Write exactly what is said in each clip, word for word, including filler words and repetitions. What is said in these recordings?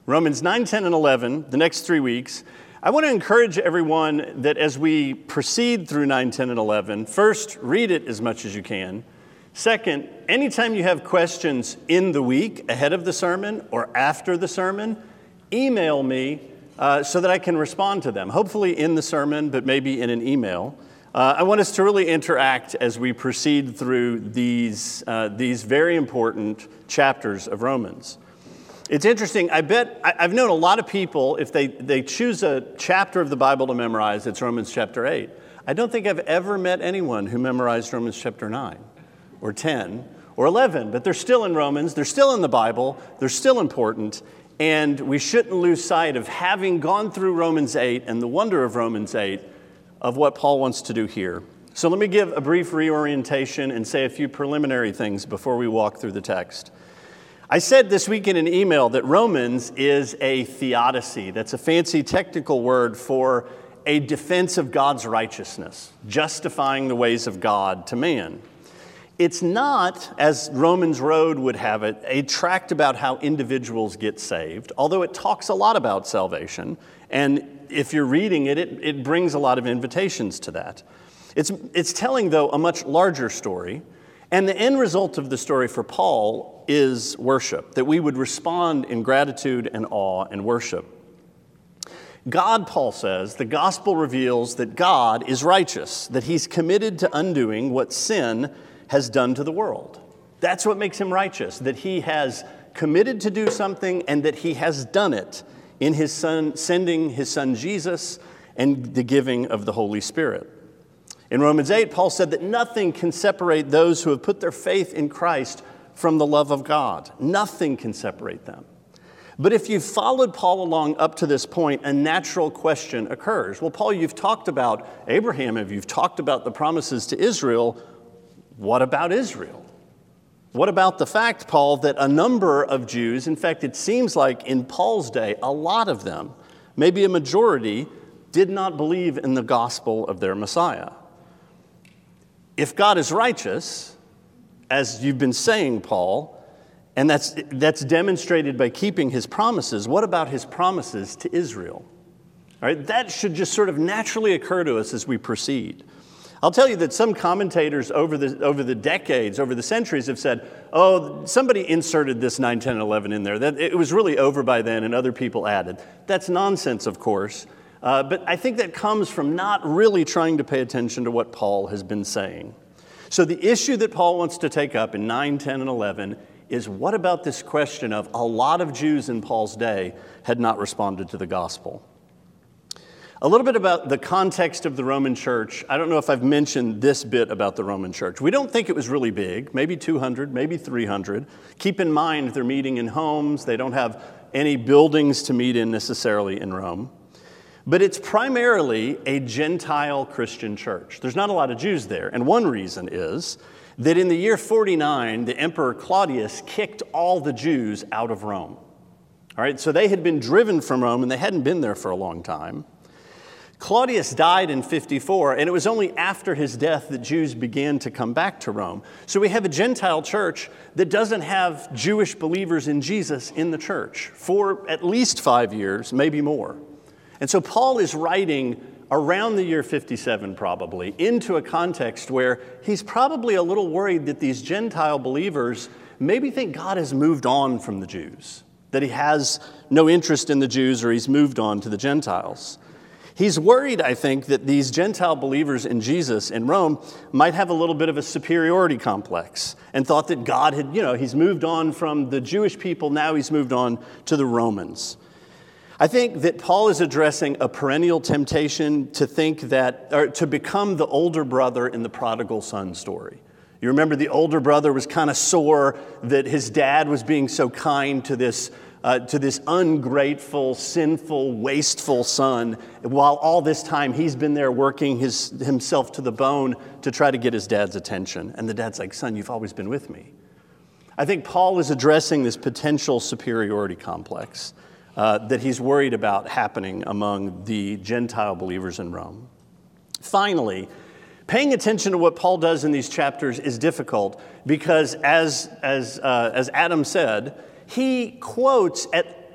Romans nine, ten, and eleven, the next three weeks, I want to encourage everyone that as we proceed through nine, ten, and eleven, first, read it as much as you can. Second, anytime you have questions in the week ahead of the sermon or after the sermon, email me uh, so that I can respond to them, hopefully in the sermon, but maybe in an email. Uh, I want us to really interact as we proceed through these, uh, these very important chapters of Romans. It's interesting, I bet, I've known a lot of people, if they, they choose a chapter of the Bible to memorize, it's Romans chapter eight. I don't think I've ever met anyone who memorized Romans chapter nine, or ten, or eleven, but they're still in Romans, they're still in the Bible, they're still important, and we shouldn't lose sight of having gone through Romans eight and the wonder of Romans eight of what Paul wants to do here. So let me give a brief reorientation and say a few preliminary things before we walk through the text. I said this week in an email that Romans is a theodicy. That's a fancy technical word for a defense of God's righteousness, justifying the ways of God to man. It's not, as Romans Road would have it, a tract about how individuals get saved, although it talks a lot about salvation. And if you're reading it, it, it brings a lot of invitations to that. It's, it's telling, though, a much larger story. And the end result of the story for Paul is worship, that we would respond in gratitude and awe and worship. God, Paul says, the gospel reveals that God is righteous, that he's committed to undoing what sin has done to the world. That's what makes him righteous, that he has committed to do something and that he has done it in his son, sending his son Jesus and the giving of the Holy Spirit. In Romans eight, Paul said that nothing can separate those who have put their faith in Christ from the love of God. Nothing can separate them. But if you've followed Paul along up to this point, a natural question occurs. Well, Paul, you've talked about Abraham, if you've talked about the promises to Israel, what about Israel? What about the fact, Paul, that a number of Jews, in fact, it seems like in Paul's day, a lot of them, maybe a majority, did not believe in the gospel of their Messiah? If God is righteous, as you've been saying, Paul, and that's, that's demonstrated by keeping his promises, what about his promises to Israel? All right, that should just sort of naturally occur to us as we proceed. I'll tell you that some commentators over the, over the decades, over the centuries have said, oh, somebody inserted this nine, ten, and eleven in there. That it was really over by then and other people added. That's nonsense, of course. Uh, but I think that comes from not really trying to pay attention to what Paul has been saying. So the issue that Paul wants to take up in nine, ten, and eleven is what about this question of a lot of Jews in Paul's day had not responded to the gospel? A little bit about the context of the Roman church. I don't know if I've mentioned this bit about the Roman church. We don't think it was really big, maybe two hundred, maybe three hundred. Keep in mind they're meeting in homes. They don't have any buildings to meet in necessarily in Rome. But it's primarily a Gentile Christian church. There's not a lot of Jews there. And one reason is that in the year forty-nine, the Emperor Claudius kicked all the Jews out of Rome. All right, so they had been driven from Rome and they hadn't been there for a long time. Claudius died in fifty-four, and it was only after his death that Jews began to come back to Rome. So we have a Gentile church that doesn't have Jewish believers in Jesus in the church for at least five years, maybe more. And so Paul is writing around the year fifty-seven probably into a context where he's probably a little worried that these Gentile believers maybe think God has moved on from the Jews, that he has no interest in the Jews or he's moved on to the Gentiles. He's worried, I think, that these Gentile believers in Jesus in Rome might have a little bit of a superiority complex and thought that God had, you know, he's moved on from the Jewish people, now he's moved on to the Romans. I think that Paul is addressing a perennial temptation to think that, or to become the older brother in the prodigal son story. You remember the older brother was kind of sore that his dad was being so kind to this Uh, to this ungrateful, sinful, wasteful son, while all this time he's been there working his, himself to the bone to try to get his dad's attention. And the dad's like, son, you've always been with me. I think Paul is addressing this potential superiority complex uh, that he's worried about happening among the Gentile believers in Rome. Finally, paying attention to what Paul does in these chapters is difficult because, as, as, uh, as Adam said, he quotes at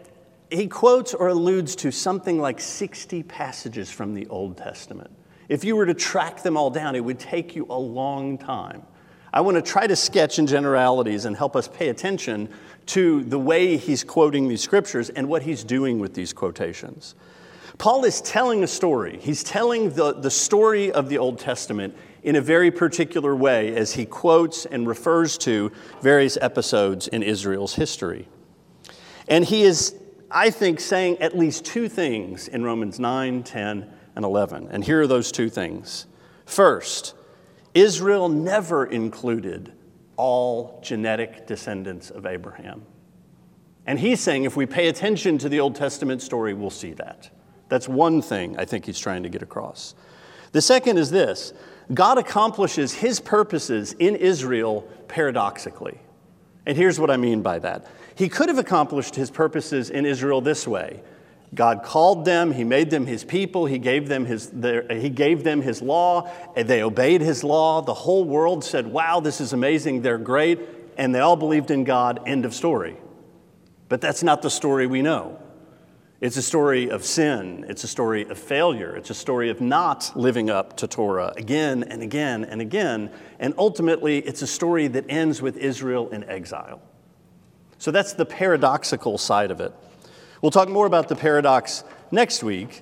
he quotes or alludes to something like sixty passages from the Old Testament. If you were to track them all down, it would take you a long time. I want to try to sketch in generalities and help us pay attention to the way he's quoting these scriptures and what he's doing with these quotations. Paul is telling a story. He's telling the, the story of the Old Testament in a very particular way as he quotes and refers to various episodes in Israel's history. And he is, I think, saying at least two things in Romans nine, ten, and eleven. And here are those two things. First, Israel never included all genetic descendants of Abraham. And he's saying if we pay attention to the Old Testament story, we'll see that. That's one thing I think he's trying to get across. The second is this: God accomplishes his purposes in Israel paradoxically. And here's what I mean by that. He could have accomplished his purposes in Israel this way. God called them, he made them his people, he gave them his, their, he gave them his law, and they obeyed his law. The whole world said, wow, this is amazing, they're great, and they all believed in God, end of story. But that's not the story we know. It's a story of sin, it's a story of failure, it's a story of not living up to Torah again and again and again, and ultimately it's a story that ends with Israel in exile. So that's the paradoxical side of it. We'll talk more about the paradox next week,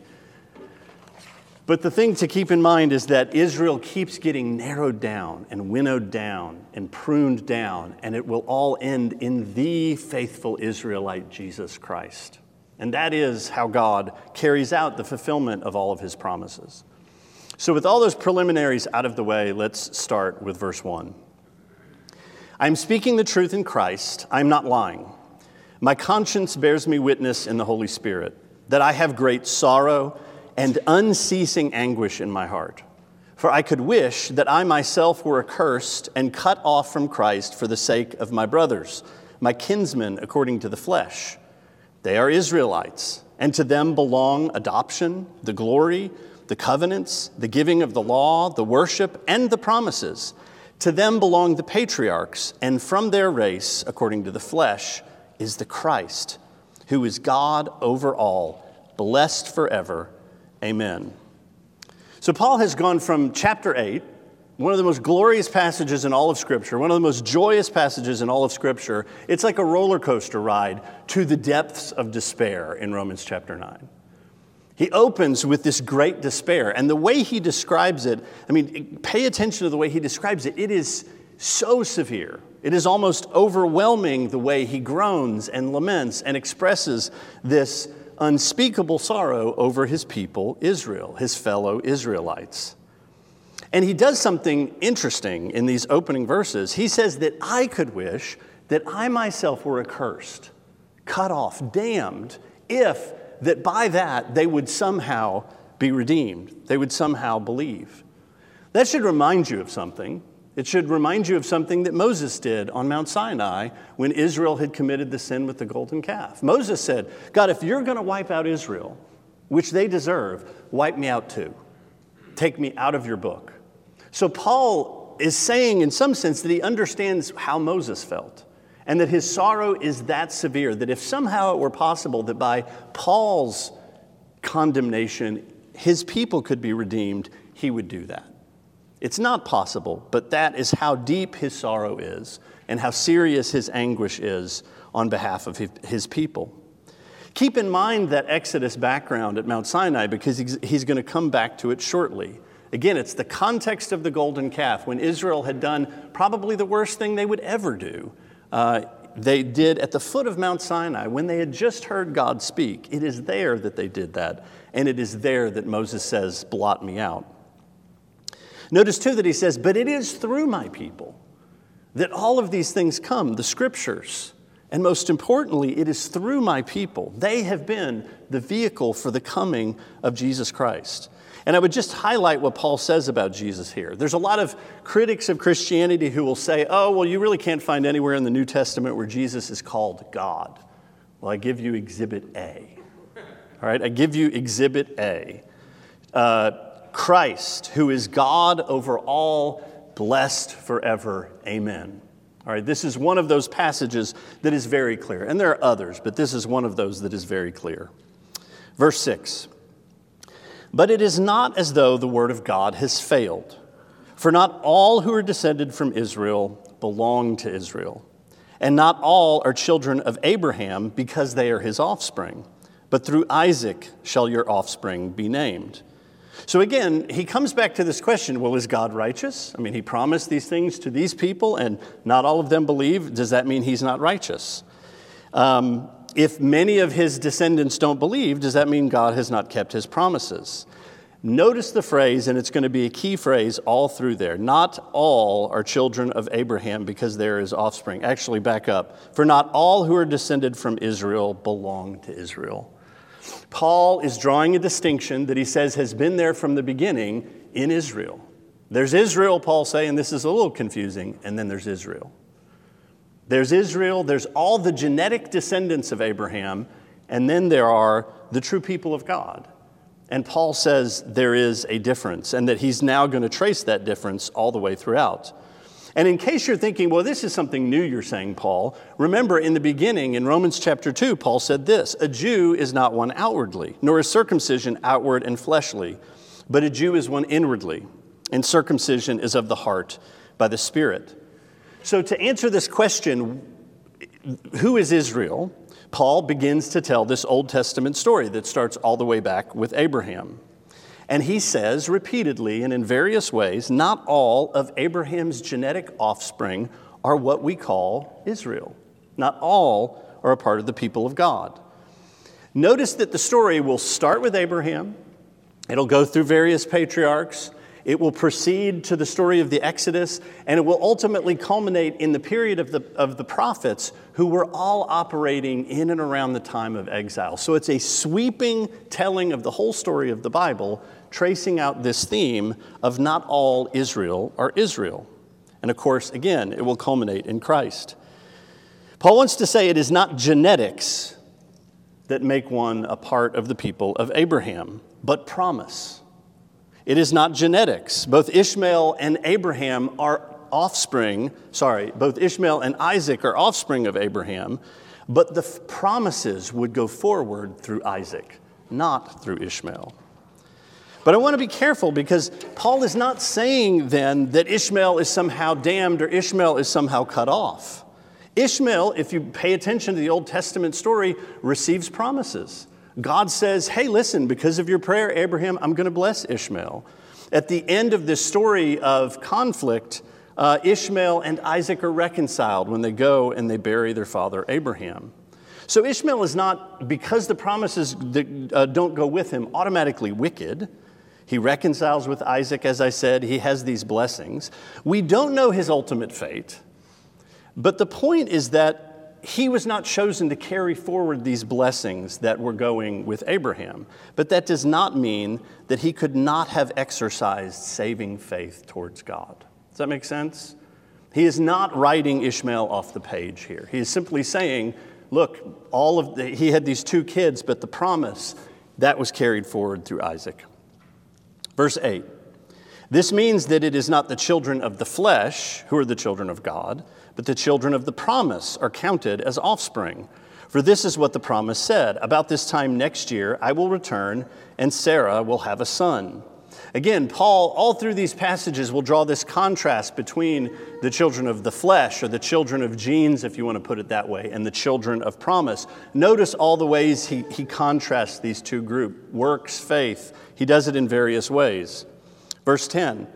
but the thing to keep in mind is that Israel keeps getting narrowed down and winnowed down and pruned down, and it will all end in the faithful Israelite, Jesus Christ. And that is how God carries out the fulfillment of all of his promises. So with all those preliminaries out of the way, let's start with verse one. I'm speaking the truth in Christ. I'm not lying. My conscience bears me witness in the Holy Spirit that I have great sorrow and unceasing anguish in my heart. For I could wish that I myself were accursed and cut off from Christ for the sake of my brothers, my kinsmen according to the flesh. They are Israelites, and to them belong adoption, the glory, the covenants, the giving of the law, the worship, and the promises. To them belong the patriarchs, and from their race, according to the flesh, is the Christ, who is God over all, blessed forever. Amen. So Paul has gone from chapter eight, one of the most glorious passages in all of Scripture, one of the most joyous passages in all of Scripture. It's like a roller coaster ride to the depths of despair in Romans chapter nine. He opens with this great despair, and the way he describes it, I mean, pay attention to the way he describes it. It is so severe. It is almost overwhelming the way he groans and laments and expresses this unspeakable sorrow over his people, Israel, his fellow Israelites. And he does something interesting in these opening verses. He says that I could wish that I myself were accursed, cut off, damned, if that by that they would somehow be redeemed. They would somehow believe. That should remind you of something. It should remind you of something that Moses did on Mount Sinai when Israel had committed the sin with the golden calf. Moses said, God, if you're going to wipe out Israel, which they deserve, wipe me out too. Take me out of your book. So Paul is saying in some sense that he understands how Moses felt and that his sorrow is that severe, that if somehow it were possible that by Paul's condemnation his people could be redeemed, he would do that. It's not possible, but that is how deep his sorrow is and how serious his anguish is on behalf of his people. Keep in mind that Exodus background at Mount Sinai because he's going to come back to it shortly. Again, it's the context of the golden calf. When Israel had done probably the worst thing they would ever do, uh, they did at the foot of Mount Sinai when they had just heard God speak. It is there that they did that, and it is there that Moses says, blot me out. Notice, too, that he says, but it is through my people that all of these things come, the scriptures. And most importantly, it is through my people. They have been the vehicle for the coming of Jesus Christ. And I would just highlight what Paul says about Jesus here. There's a lot of critics of Christianity who will say, oh, well, you really can't find anywhere in the New Testament where Jesus is called God. Well, I give you Exhibit A. All right, I give you Exhibit A. Uh, Christ, who is God over all, blessed forever. Amen. All right, this is one of those passages that is very clear. And there are others, but this is one of those that is very clear. Verse six, but it is not as though the word of God has failed. For not all who are descended from Israel belong to Israel. And not all are children of Abraham because they are his offspring. But through Isaac shall your offspring be named. So again, he comes back to this question, well, is God righteous? I mean, he promised these things to these people and not all of them believe. Does that mean he's not righteous? Um, if many of his descendants don't believe, does that mean God has not kept his promises? Notice the phrase, and it's going to be a key phrase all through there. Not all are children of Abraham because they're his offspring. Actually, back up. For not all who are descended from Israel belong to Israel. Paul is drawing a distinction that he says has been there from the beginning in Israel. There's Israel, Paul say, and this is a little confusing, and then there's Israel. There's Israel, there's all the genetic descendants of Abraham, and then there are the true people of God. And Paul says there is a difference, and that he's now going to trace that difference all the way throughout. And in case you're thinking, well, this is something new you're saying, Paul, remember in the beginning, in Romans chapter two, Paul said this, a Jew is not one outwardly, nor is circumcision outward and fleshly, but a Jew is one inwardly, and circumcision is of the heart by the Spirit. So to answer this question, who is Israel? Paul begins to tell this Old Testament story that starts all the way back with Abraham. And he says repeatedly and in various ways, not all of Abraham's genetic offspring are what we call Israel. Not all are a part of the people of God. Notice that the story will start with Abraham. It'll go through various patriarchs. It will proceed to the story of the Exodus, and it will ultimately culminate in the period of the, of the prophets who were all operating in and around the time of exile. So it's a sweeping telling of the whole story of the Bible, tracing out this theme of not all Israel are Israel. And of course, again, it will culminate in Christ. Paul wants to say it is not genetics that make one a part of the people of Abraham, but promise. It is not genetics. Both Ishmael and Abraham are offspring, sorry, both Ishmael and Isaac are offspring of Abraham, but the f- promises would go forward through Isaac, not through Ishmael. But I want to be careful because Paul is not saying then that Ishmael is somehow damned or Ishmael is somehow cut off. Ishmael, if you pay attention to the Old Testament story, receives promises. God says, hey, listen, because of your prayer, Abraham, I'm going to bless Ishmael. At the end of this story of conflict, uh, Ishmael and Isaac are reconciled when they go and they bury their father Abraham. So Ishmael is not, because the promises that uh, don't go with him, automatically wicked. He reconciles with Isaac, as I said. He has these blessings. We don't know his ultimate fate, but the point is that he was not chosen to carry forward these blessings that were going with Abraham. But that does not mean that he could not have exercised saving faith towards God. Does that make sense? He is not writing Ishmael off the page here. He is simply saying, look, all of the, he had these two kids, but the promise, that was carried forward through Isaac. Verse eight. This means that it is not the children of the flesh who are the children of God, but the children of the promise are counted as offspring. For this is what the promise said, about this time next year I will return, and Sarah will have a son. Again, Paul, all through these passages, will draw this contrast between the children of the flesh, or the children of genes, if you want to put it that way, and the children of promise. Notice all the ways he, he contrasts these two groups, works, faith. He does it in various ways. Verse ten,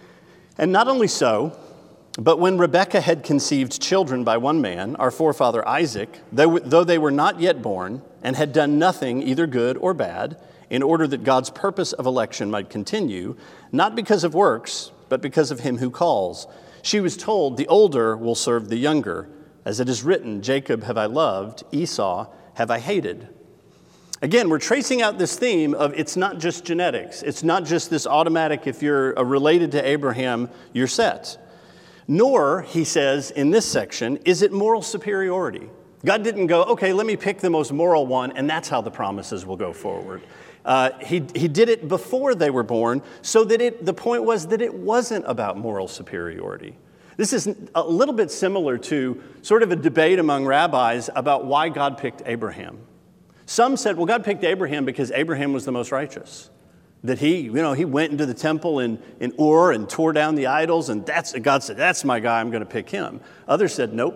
and not only so, but when Rebekah had conceived children by one man, our forefather Isaac, though they were not yet born and had done nothing either good or bad, in order that God's purpose of election might continue, not because of works, but because of him who calls, she was told, the older will serve the younger. As it is written, Jacob have I loved, Esau have I hated. Again, we're tracing out this theme of it's not just genetics. It's not just this automatic, if you're related to Abraham, you're set. Nor, he says in this section, is it moral superiority. God didn't go, okay, let me pick the most moral one, and that's how the promises will go forward. Uh, he, he did it before they were born, so that it, the point was that it wasn't about moral superiority. This is a little bit similar to sort of a debate among rabbis about why God picked Abraham. Some said, well, God picked Abraham because Abraham was the most righteous. That he, you know, he went into the temple in, in Ur and tore down the idols, and that's God said, that's my guy, I'm going to pick him. Others said, nope,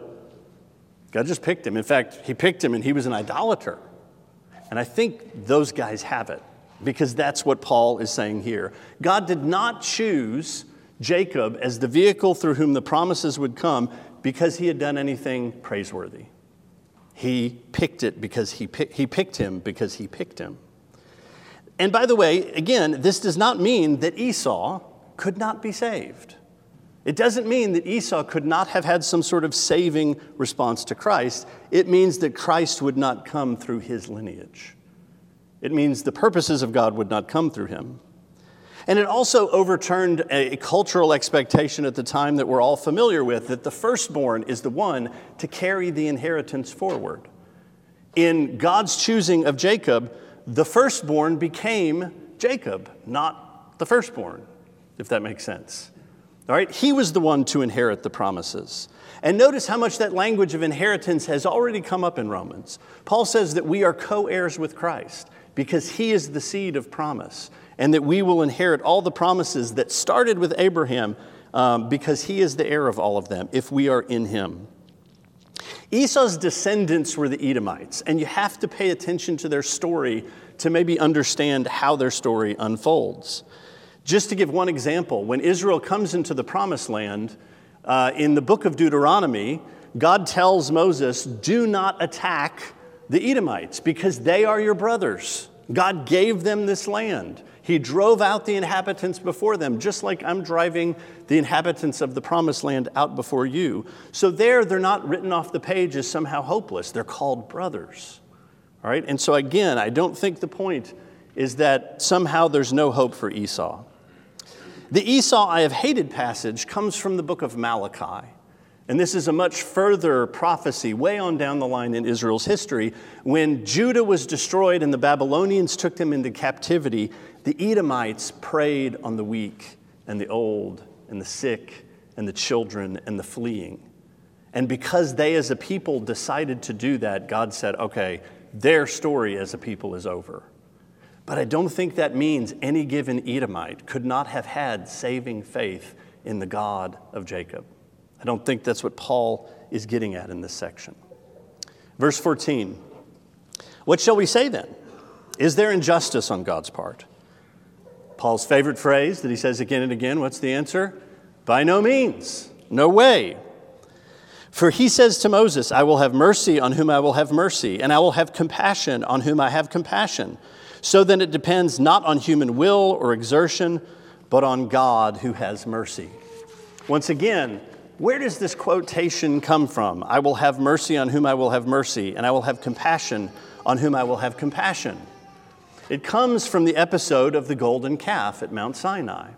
God just picked him. In fact, he picked him and he was an idolater. And I think those guys have it, because that's what Paul is saying here. God did not choose Jacob as the vehicle through whom the promises would come because he had done anything praiseworthy. He picked it because he, pick, he picked him because he picked him. And by the way, again, this does not mean that Esau could not be saved. It doesn't mean that Esau could not have had some sort of saving response to Christ. It means that Christ would not come through his lineage. It means the purposes of God would not come through him. And it also overturned a cultural expectation at the time that we're all familiar with, that the firstborn is the one to carry the inheritance forward. In God's choosing of Jacob, the firstborn became Jacob, not the firstborn, if that makes sense. All right, he was the one to inherit the promises. And notice how much that language of inheritance has already come up in Romans. Paul says that we are co-heirs with Christ because he is the seed of promise, and that we will inherit all the promises that started with Abraham um, because he is the heir of all of them if we are in him. Esau's descendants were the Edomites, and you have to pay attention to their story to maybe understand how their story unfolds. Just to give one example, when Israel comes into the promised land, uh, in the book of Deuteronomy, God tells Moses, do not attack the Edomites because they are your brothers. God gave them this land. He drove out the inhabitants before them, just like I'm driving the inhabitants of the promised land out before you. So there, they're not written off the page as somehow hopeless. They're called brothers. All right? And so again, I don't think the point is that somehow there's no hope for Esau. The Esau I have hated passage comes from the book of Malachi. And this is a much further prophecy way on down the line in Israel's history. When Judah was destroyed and the Babylonians took them into captivity, the Edomites preyed on the weak and the old and the sick and the children and the fleeing. And because they as a people decided to do that, God said, okay, their story as a people is over. But I don't think that means any given Edomite could not have had saving faith in the God of Jacob. I don't think that's what Paul is getting at in this section. Verse fourteen, what shall we say then? Is there injustice on God's part? Paul's favorite phrase that he says again and again, what's the answer? By no means, no way. For he says to Moses, I will have mercy on whom I will have mercy, and I will have compassion on whom I have compassion. So then it depends not on human will or exertion, but on God who has mercy. Once again, where does this quotation come from? I will have mercy on whom I will have mercy, and I will have compassion on whom I will have compassion. It comes from the episode of the golden calf at Mount Sinai.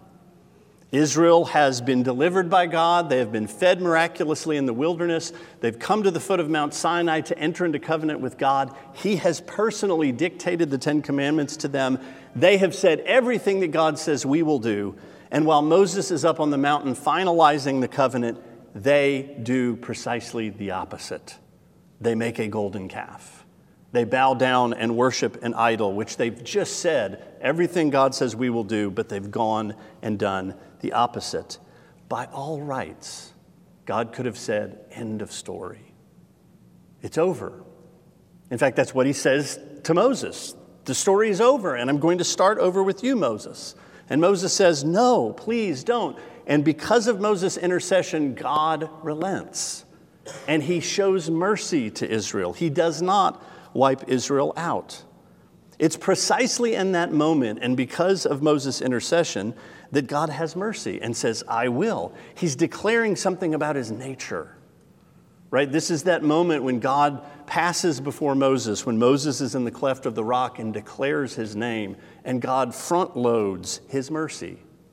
Israel has been delivered by God. They have been fed miraculously in the wilderness. They've come to the foot of Mount Sinai to enter into covenant with God. He has personally dictated the Ten Commandments to them. They have said everything that God says we will do. And while Moses is up on the mountain finalizing the covenant, they do precisely the opposite. They make a golden calf. They bow down and worship an idol, which they've just said everything God says we will do, but they've gone and done the opposite. By all rights, God could have said, end of story. It's over. In fact, that's what he says to Moses. The story is over, and I'm going to start over with you, Moses. And Moses says, no, please don't. And because of Moses' intercession, God relents. And he shows mercy to Israel. He does not wipe Israel out. It's precisely in that moment, and because of Moses' intercession, that God has mercy and says, I will. He's declaring something about his nature, right? This is that moment when God passes before Moses, when Moses is in the cleft of the rock and declares his name, and God front loads his mercy.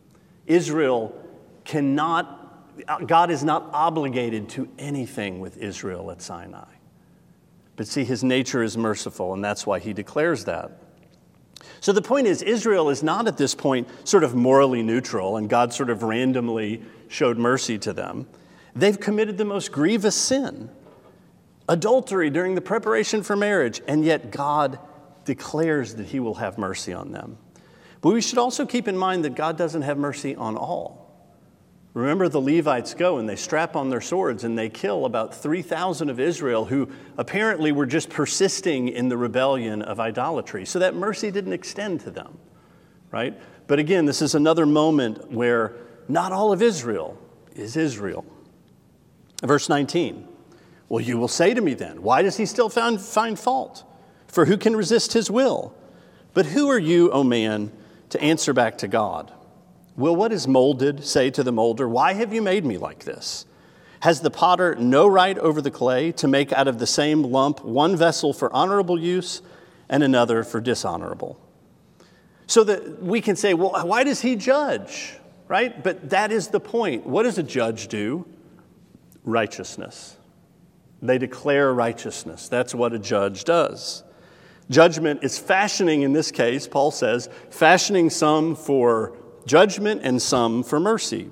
Israel cannot, God is not obligated to anything with Israel at Sinai. But see, his nature is merciful, and that's why he declares that. So the point is, Israel is not at this point sort of morally neutral, and God sort of randomly showed mercy to them. They've committed the most grievous sin, adultery during the preparation for marriage, and yet God declares that he will have mercy on them. But we should also keep in mind that God doesn't have mercy on all. Remember, the Levites go and they strap on their swords and they kill about three thousand of Israel who apparently were just persisting in the rebellion of idolatry. So that mercy didn't extend to them, right? But again, this is another moment where not all of Israel is Israel. Verse nineteen, well, you will say to me then, why does he still find, find fault? For who can resist his will? But who are you, O man, to answer back to God? Will what is molded say to the molder, why have you made me like this? Has the potter no right over the clay to make out of the same lump one vessel for honorable use and another for dishonorable? So that we can say, well, why does he judge, right? But that is the point. What does a judge do? Righteousness. They declare righteousness. That's what a judge does. Judgment is fashioning, in this case, Paul says, fashioning some for judgment and some for mercy.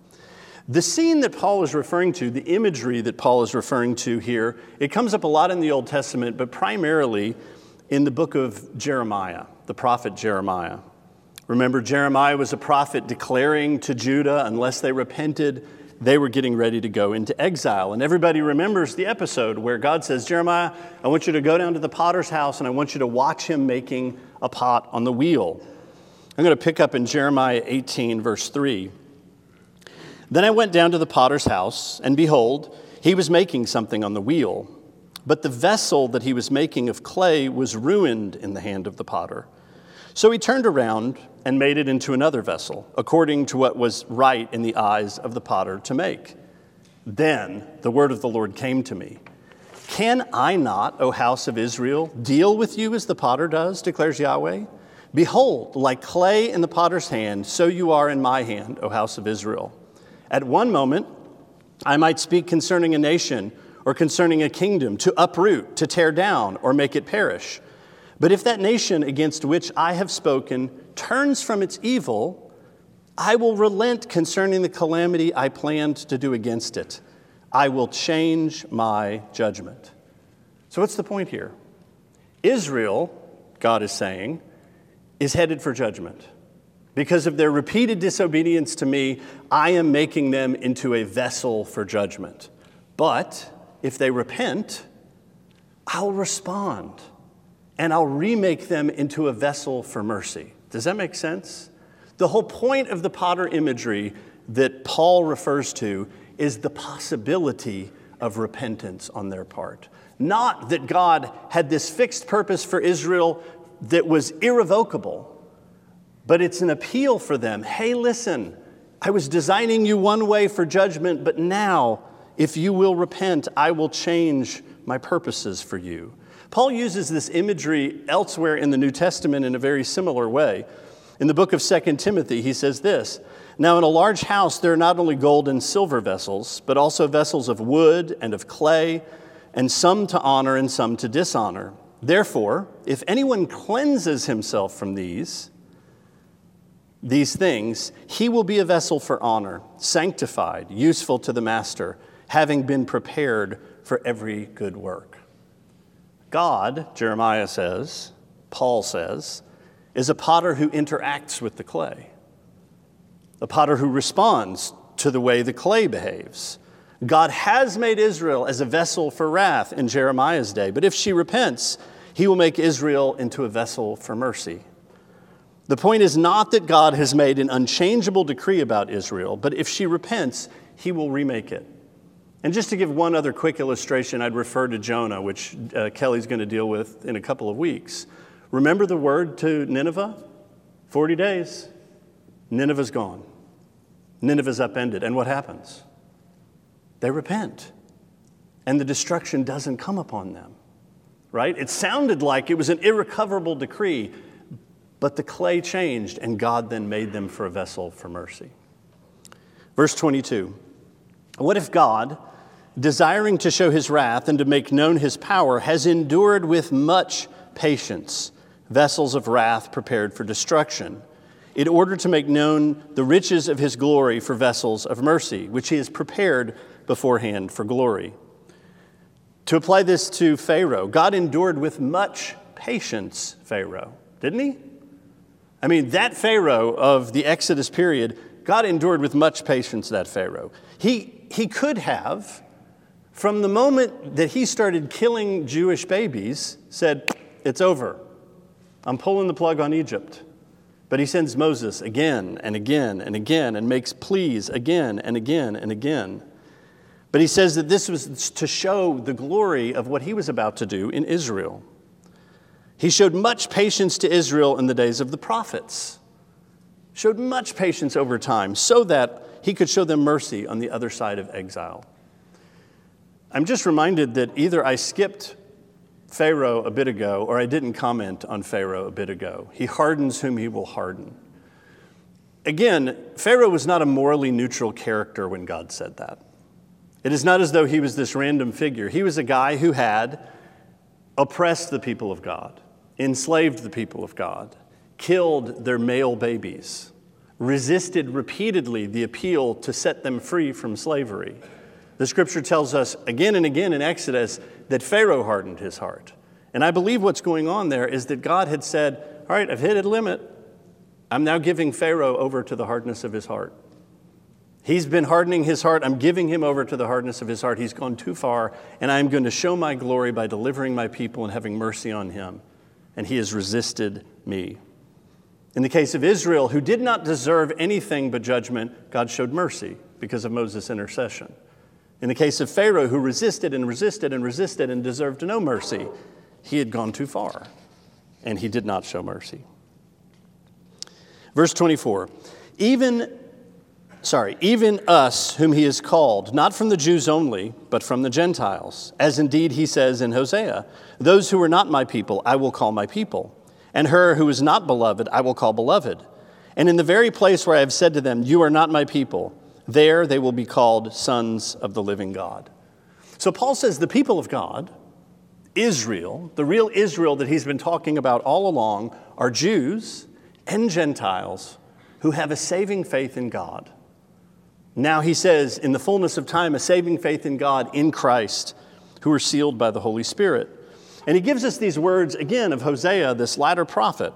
The scene that Paul is referring to, the imagery that Paul is referring to here, it comes up a lot in the Old Testament, but primarily in the book of Jeremiah, the prophet Jeremiah. Remember, Jeremiah was a prophet declaring to Judah, unless they repented, they were getting ready to go into exile. And everybody remembers the episode where God says, Jeremiah, I want you to go down to the potter's house and I want you to watch him making a pot on the wheel. I'm going to pick up in Jeremiah eighteen, verse three. Then I went down to the potter's house, and behold, he was making something on the wheel. But the vessel that he was making of clay was ruined in the hand of the potter. So he turned around and made it into another vessel, according to what was right in the eyes of the potter to make. Then the word of the Lord came to me. Can I not, O house of Israel, deal with you as the potter does, declares Yahweh? Behold, like clay in the potter's hand, so you are in my hand, O house of Israel. At one moment, I might speak concerning a nation or concerning a kingdom, to uproot, to tear down, or make it perish. But if that nation against which I have spoken turns from its evil, I will relent concerning the calamity I planned to do against it. I will change my judgment. So what's the point here? Israel, God is saying, is headed for judgment. Because of their repeated disobedience to me, I am making them into a vessel for judgment. But if they repent, I'll respond, and I'll remake them into a vessel for mercy. Does that make sense? The whole point of the potter imagery that Paul refers to is the possibility of repentance on their part. Not that God had this fixed purpose for Israel that was irrevocable, but it's an appeal for them. Hey, listen, I was designing you one way for judgment, but now, if you will repent, I will change my purposes for you. Paul uses this imagery elsewhere in the New Testament in a very similar way. In the book of Second Timothy, he says this, now in a large house there are not only gold and silver vessels, but also vessels of wood and of clay, and some to honor and some to dishonor. Therefore, if anyone cleanses himself from these, these things, he will be a vessel for honor, sanctified, useful to the master, having been prepared for every good work. God, Jeremiah says, Paul says, is a potter who interacts with the clay, a potter who responds to the way the clay behaves. God has made Israel as a vessel for wrath in Jeremiah's day, but if she repents, he will make Israel into a vessel for mercy. The point is not that God has made an unchangeable decree about Israel, but if she repents, he will remake it. And just to give one other quick illustration, I'd refer to Jonah, which uh, Kelly's going to deal with in a couple of weeks. Remember the word to Nineveh? forty days. Nineveh's gone. Nineveh's upended. And what happens? They repent. And the destruction doesn't come upon them. Right? It sounded like it was an irrecoverable decree, but the clay changed, and God then made them for a vessel for mercy. Verse twenty-two. What if God, desiring to show his wrath and to make known his power, has endured with much patience vessels of wrath prepared for destruction, in order to make known the riches of his glory for vessels of mercy, which he has prepared beforehand for glory. To apply this to Pharaoh, God endured with much patience Pharaoh, didn't he? I mean, that Pharaoh of the Exodus period, God endured with much patience that Pharaoh. He, he could have, from the moment that he started killing Jewish babies, said, it's over. I'm pulling the plug on Egypt. But he sends Moses again and again and again and makes pleas again and again and again. But he says that this was to show the glory of what he was about to do in Israel. He showed much patience to Israel in the days of the prophets. Showed much patience over time so that he could show them mercy on the other side of exile. I'm just reminded that either I skipped Pharaoh a bit ago or I didn't comment on Pharaoh a bit ago. He hardens whom he will harden. Again, Pharaoh was not a morally neutral character when God said that. It is not as though he was this random figure. He was a guy who had oppressed the people of God, enslaved the people of God, killed their male babies, resisted repeatedly the appeal to set them free from slavery. The scripture tells us again and again in Exodus that Pharaoh hardened his heart. And I believe what's going on there is that God had said, all right, I've hit a limit. I'm now giving Pharaoh over to the hardness of his heart. He's been hardening his heart. I'm giving him over to the hardness of his heart. He's gone too far, and I'm going to show my glory by delivering my people and having mercy on him. And he has resisted me. In the case of Israel, who did not deserve anything but judgment, God showed mercy because of Moses' intercession. In the case of Pharaoh, who resisted and resisted and resisted and deserved no mercy, he had gone too far, and he did not show mercy. Verse twenty-four, even, sorry, even us whom he has called, not from the Jews only, but from the Gentiles, as indeed he says in Hosea, those who are not my people, I will call my people, and her who is not beloved, I will call beloved. And in the very place where I have said to them, you are not my people, there they will be called sons of the living God. So Paul says the people of God, Israel, the real Israel that he's been talking about all along, are Jews and Gentiles who have a saving faith in God. Now he says, in the fullness of time, a saving faith in God in Christ, who are sealed by the Holy Spirit. And he gives us these words again of Hosea, this latter prophet.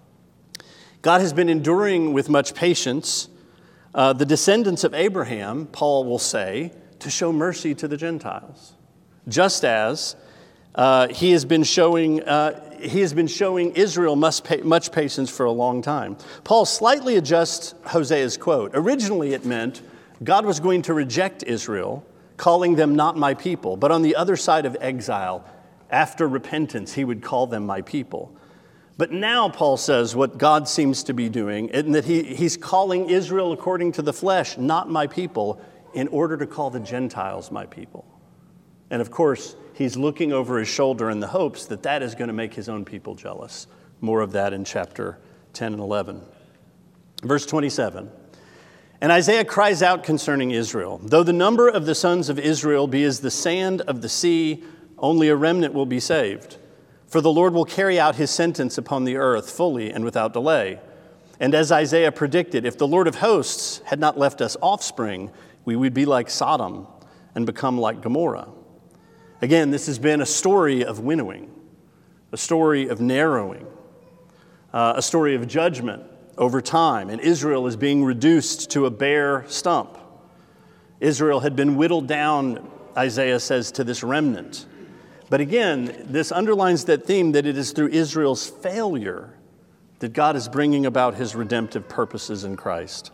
God has been enduring with much patience Uh, the descendants of Abraham, Paul will say, to show mercy to the Gentiles, just as uh, he has been showing uh, he has been showing Israel much, pa- much patience for a long time. Paul slightly adjusts Hosea's quote. Originally, it meant God was going to reject Israel, calling them not my people, but on the other side of exile, after repentance, he would call them my people. But now Paul says what God seems to be doing, and that he, he's calling Israel according to the flesh, not my people, in order to call the Gentiles my people. And of course, he's looking over his shoulder in the hopes that that is going to make his own people jealous. More of that in chapter ten and eleven. Verse twenty-seven. And Isaiah cries out concerning Israel, though the number of the sons of Israel be as the sand of the sea, only a remnant will be saved. For the Lord will carry out his sentence upon the earth fully and without delay. And as Isaiah predicted, if the Lord of hosts had not left us offspring, we would be like Sodom and become like Gomorrah. Again, this has been a story of winnowing, a story of narrowing, uh, a story of judgment over time. And Israel is being reduced to a bare stump. Israel had been whittled down, Isaiah says, to this remnant. But again, this underlines that theme that it is through Israel's failure that God is bringing about his redemptive purposes in Christ.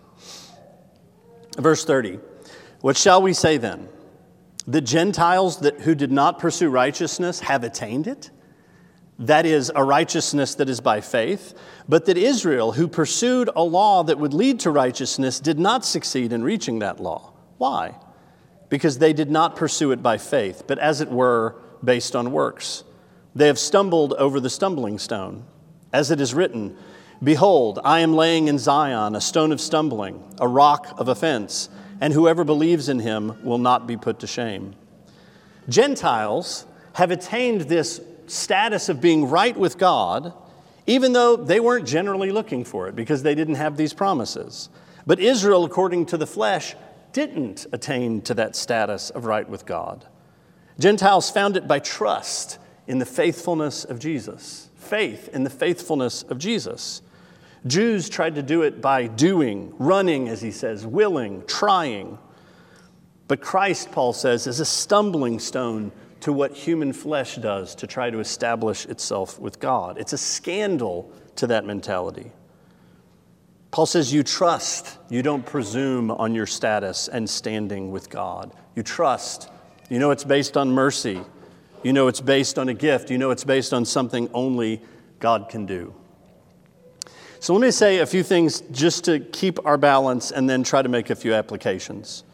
Verse thirty, what shall we say then? The Gentiles that who did not pursue righteousness have attained it? That is, a righteousness that is by faith. But that Israel, who pursued a law that would lead to righteousness, did not succeed in reaching that law. Why? Because they did not pursue it by faith, but as it were, based on works. They have stumbled over the stumbling stone. As it is written, behold, I am laying in Zion a stone of stumbling, a rock of offense, and whoever believes in him will not be put to shame. Gentiles have attained this status of being right with God, even though they weren't generally looking for it because they didn't have these promises. But Israel, according to the flesh, didn't attain to that status of right with God. Gentiles found it by trust in the faithfulness of Jesus. Faith in the faithfulness of Jesus. Jews tried to do it by doing, running, as he says, willing, trying. But Christ, Paul says, is a stumbling stone to what human flesh does to try to establish itself with God. It's a scandal to that mentality. Paul says you trust, you don't presume on your status and standing with God. You trust. You know it's based on mercy. You know it's based on a gift. You know it's based on something only God can do. So let me say a few things just to keep our balance and then try to make a few applications.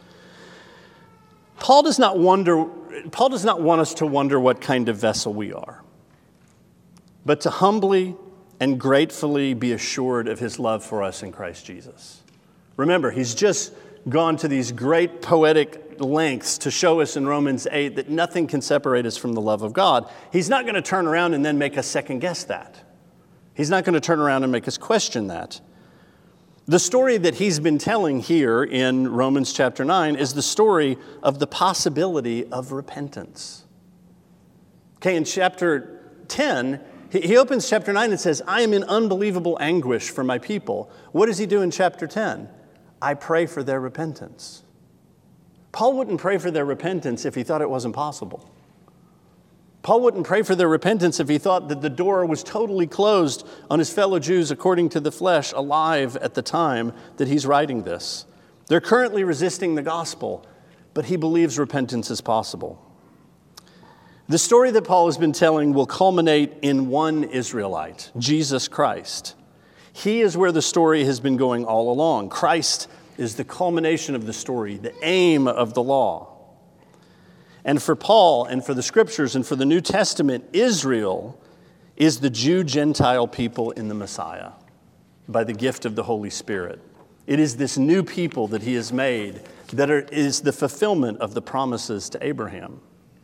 Paul does not wonder, Paul does not want us to wonder what kind of vessel we are, but to humbly and gratefully be assured of his love for us in Christ Jesus. Remember, he's just gone to these great poetic lengths to show us in Romans eight that nothing can separate us from the love of God. He's not going to turn around and then make us second guess that. He's not going to turn around and make us question that. The story that he's been telling here in Romans chapter nine is the story of the possibility of repentance. Okay, in chapter ten, he opens chapter nine and says, I am in unbelievable anguish for my people. What does he do in chapter ten? I pray for their repentance. Paul wouldn't pray for their repentance if he thought it wasn't possible. Paul wouldn't pray for their repentance if he thought that the door was totally closed on his fellow Jews according to the flesh, alive at the time that he's writing this. They're currently resisting the gospel, but he believes repentance is possible. The story that Paul has been telling will culminate in one Israelite, Jesus Christ. He is where the story has been going all along. Christ is the culmination of the story, the aim of the law. And for Paul and for the scriptures and for the New Testament, Israel is the Jew-Gentile people in the Messiah by the gift of the Holy Spirit. It is this new people that he has made that are, is the fulfillment of the promises to Abraham.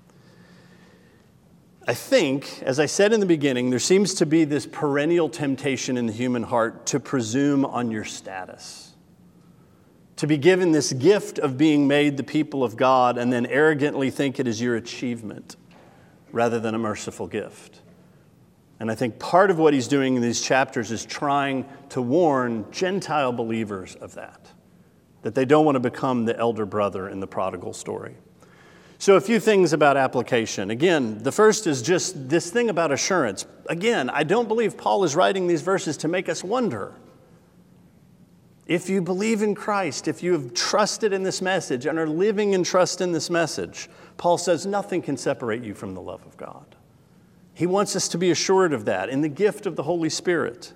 I think, as I said in the beginning, there seems to be this perennial temptation in the human heart to presume on your status. To be given this gift of being made the people of God and then arrogantly think it is your achievement rather than a merciful gift. And I think part of what he's doing in these chapters is trying to warn Gentile believers of that, that they don't want to become the elder brother in the prodigal story. So a few things about application. Again, the first is just this thing about assurance. Again, I don't believe Paul is writing these verses to make us wonder. If you believe in Christ, if you have trusted in this message and are living in trust in this message, Paul says nothing can separate you from the love of God. He wants us to be assured of that in the gift of the Holy Spirit.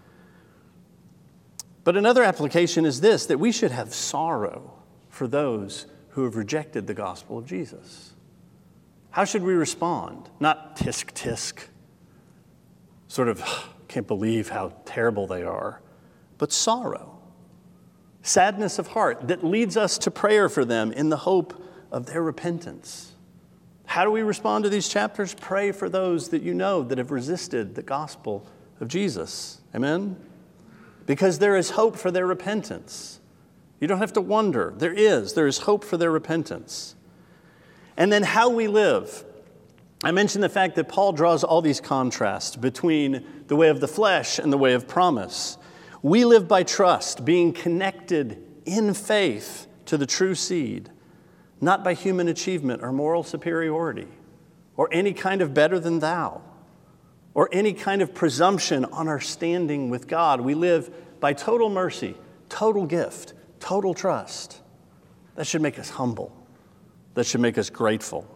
But another application is this, that we should have sorrow for those who have rejected the gospel of Jesus. How should we respond? Not tisk tisk, sort of can't believe how terrible they are, but sorrow. Sadness of heart that leads us to prayer for them in the hope of their repentance. How do we respond to these chapters? Pray for those that you know that have resisted the gospel of Jesus. Amen? Because there is hope for their repentance. You don't have to wonder. There is. There is hope for their repentance. And then how we live. I mentioned the fact that Paul draws all these contrasts between the way of the flesh and the way of promise. We live by trust, being connected in faith to the true seed, not by human achievement or moral superiority, or any kind of better than thou, or any kind of presumption on our standing with God. We live by total mercy, total gift, total trust. That should make us humble. That should make us grateful.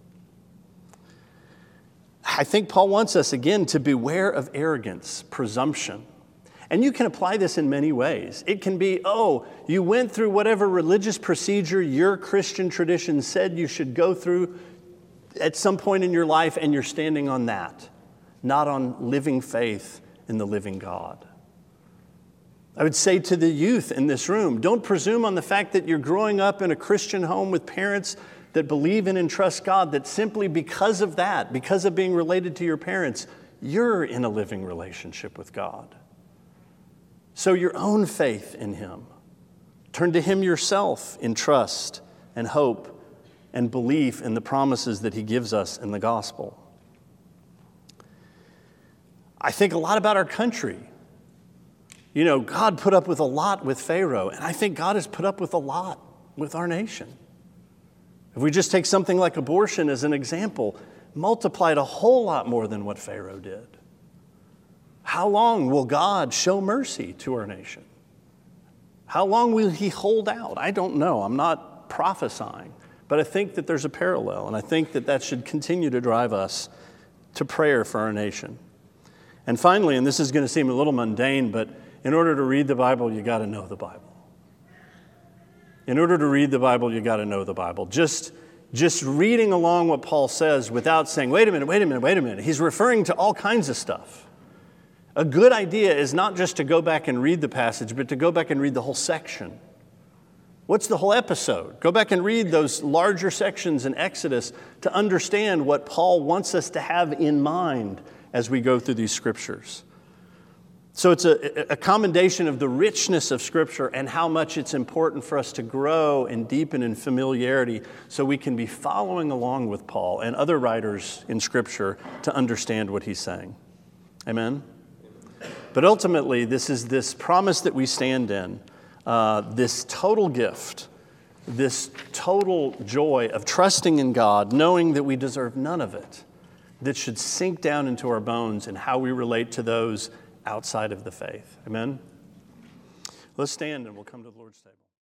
I think Paul wants us, again, to beware of arrogance, presumption. And you can apply this in many ways. It can be, oh, you went through whatever religious procedure your Christian tradition said you should go through at some point in your life, and you're standing on that, not on living faith in the living God. I would say to the youth in this room, don't presume on the fact that you're growing up in a Christian home with parents that believe in and trust God, that simply because of that, because of being related to your parents, you're in a living relationship with God. So your own faith in Him Turn to him yourself in trust and hope and belief in the promises that he gives us in the gospel. I think a lot about our country. You know, God put up with a lot with Pharaoh, and I think God has put up with a lot with our nation. If we just take something like abortion as an example, multiplied a whole lot more than what Pharaoh did. How long will God show mercy to our nation? How long will he hold out? I don't know. I'm not prophesying, but I think that there's a parallel, and I think that that should continue to drive us to prayer for our nation. And finally, and this is going to seem a little mundane, but in order to read the Bible, you got to know the Bible. In order to read the Bible, you got to know the Bible. Just, just reading along what Paul says without saying, wait a minute, wait a minute, wait a minute. He's referring to all kinds of stuff. A good idea is not just to go back and read the passage, but to go back and read the whole section. What's the whole episode? Go back and read those larger sections in Exodus to understand what Paul wants us to have in mind as we go through these scriptures. So it's a, a commendation of the richness of Scripture and how much it's important for us to grow and deepen in familiarity so we can be following along with Paul and other writers in Scripture to understand what he's saying. Amen? But ultimately, this is this promise that we stand in, uh, this total gift, this total joy of trusting in God, knowing that we deserve none of it, that should sink down into our bones and how we relate to those outside of the faith. Amen? Let's stand and we'll come to the Lord's table.